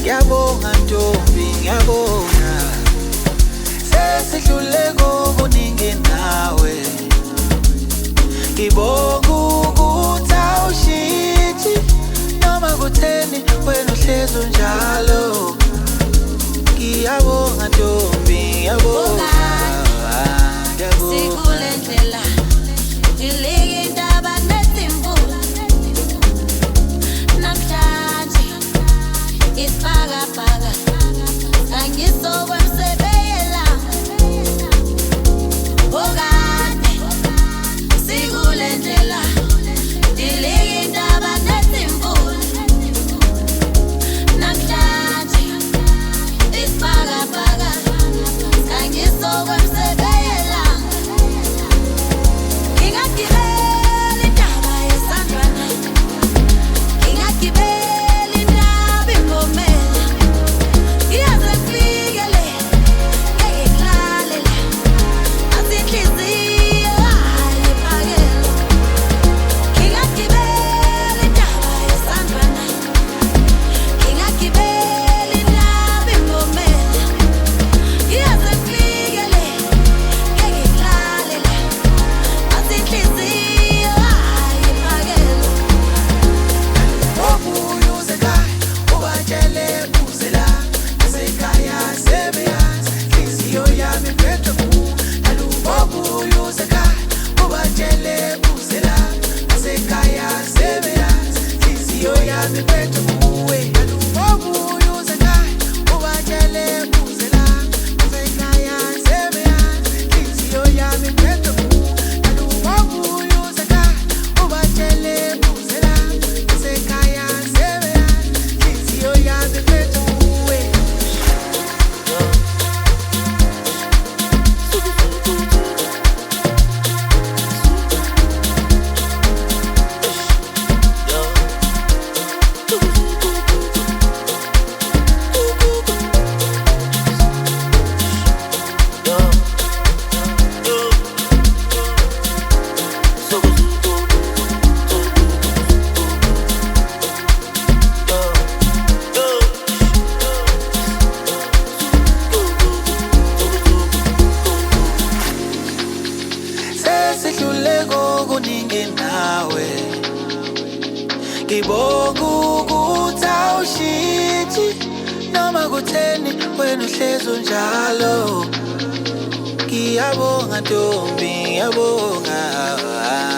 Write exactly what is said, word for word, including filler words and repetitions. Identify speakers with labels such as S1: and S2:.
S1: Ngiyabonga Ntombi, ngiyabonga. Sesidlule kokuningi nawe. Ngibonga ukuthi awushintshi noma kutheni wena uhlezi unjalo. Ngiyabonga Ntombi, ngiyabonga.
S2: Sikule ndlela ilike indaba nesimvula namhlanje isibhakabhaka sangisokwemsebeyela okade sikule ndlela ilike indaba nesimvula namhlanje isibhakabhaka sangisokwemsebeyela. Ngibonga ukuthi awushintshi noma kutheni wena uhlezi unjalo. Ngiyabonga Ntombi, ngiyabonga.